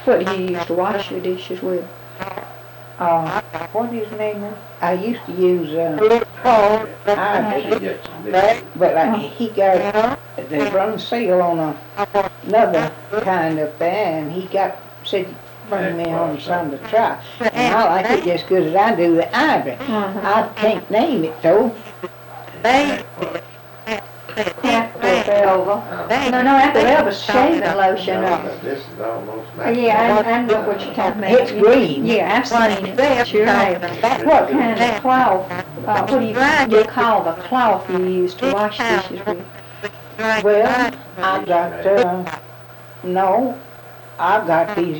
What do you use to wash your dishes with? What his name is? I used to use, but he got, they run sale on another kind up there, and he said, bring me home some to try. And I like it just as good as I do the ivory. I can't name it though. Aquavelva. No, Aquavelva's shaving lotion. This is almost. Yeah, I know what you're talking about. It's green. Yeah, I've seen it. Sure have. What kind of cloth, what do you call the cloth you use to wash dishes with? Well, I got, no, I've got these,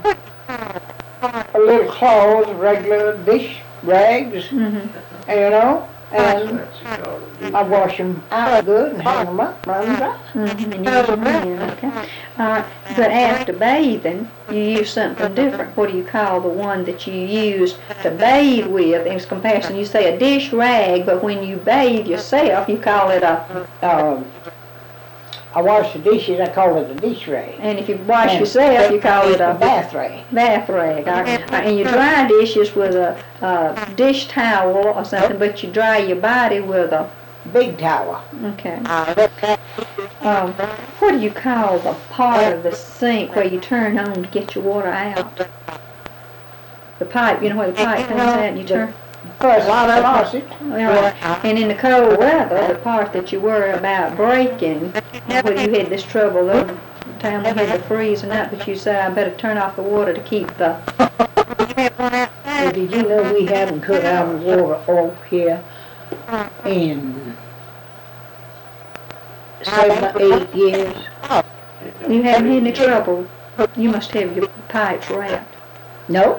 little cloths, regular dish rags, you know, and I wash them out good and hang them up, run them dry. And use them in, okay. But after bathing, you use something different. What do you call the one that you use to bathe with? In comparison, you say a dish rag, but when you bathe yourself, you call it a... I wash the dishes, I call it a dish rag. And if you wash yourself, you call it a bath rag. Bath rag. And you dry dishes with a dish towel or something, but you dry your body with a big towel. Okay. What do you call the part of the sink where you turn on to get your water out? The pipe, you know where the pipe comes out and you turn? Faucet. And in the cold weather, the part that you worry about breaking, when you had this trouble the time we had the freezing up, but you say I better turn off the water to keep the... Well, did you know we haven't cut our water off here in 7 or 8 years? You haven't had any trouble? You must have your pipes wrapped. No.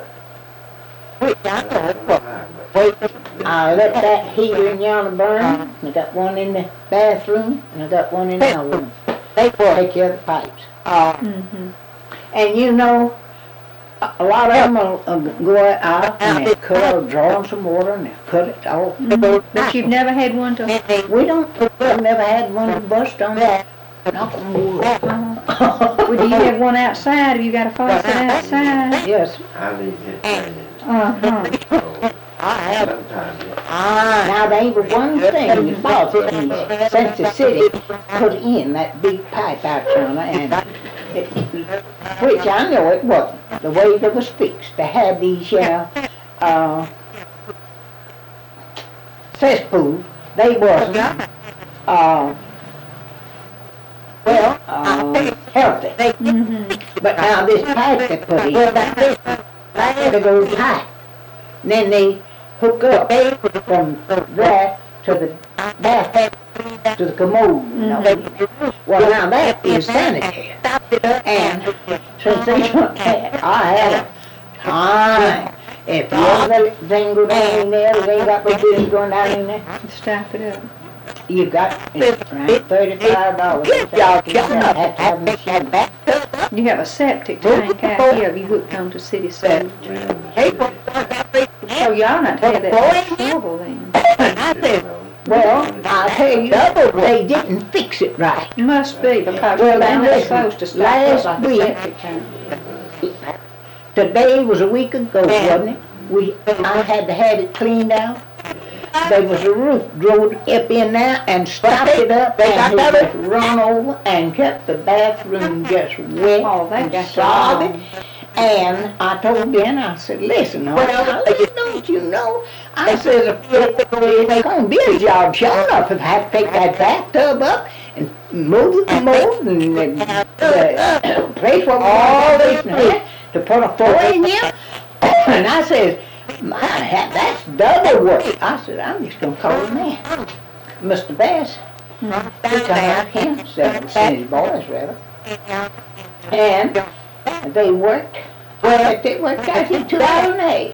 I let that heater in yonder burn. I got one in the bathroom, and I got one in our room. They take care of the pipes. And you know, a lot of them will go out and they'll cut or draw on some water and they'll cut it off. But you've never had one to... I've never had one to bust on that. Knock on wood. Well, do you have one outside? Have you got a faucet outside? Yes. I leave it training. Now there ain't but one thing the faucet needs. Since the city put in that big pipe out yonder, and which I know it wasn't the way that was fixed. They had these cesspools. They wasn't healthy. But now this pipe they put in, they go to pipe. And then they hook up from that to the bath, to the commode. Well, now that is sanitary. And since they don't have, I have time. If you ever let the thing go down in there, they ain't got no business going down in there. Stop it up. You got around $35. Y'all have to have a machine. You have a septic tank out here. You hooked on to city sewage. So y'all not had that much trouble then. Well, I'll tell you, they didn't fix it right. Must be, because they're not supposed to stop up like a septic tank. Today was a week ago, wasn't it? I had to have it cleaned out. There was a roof drove up in there and stopped it up and it just run over and kept the bathroom just wet and soggy. And I told Ben, I said, listen, don't you know? I said, it's going to be a job sure enough if I have to take that bathtub up and move the mold and the place where all this and that to put a floor in here. And I said, that's double work. I said, I'm just going to call him man. Mr. Bass, he come out here, sent his boys rather, and they worked. They worked out here 2 hours a day.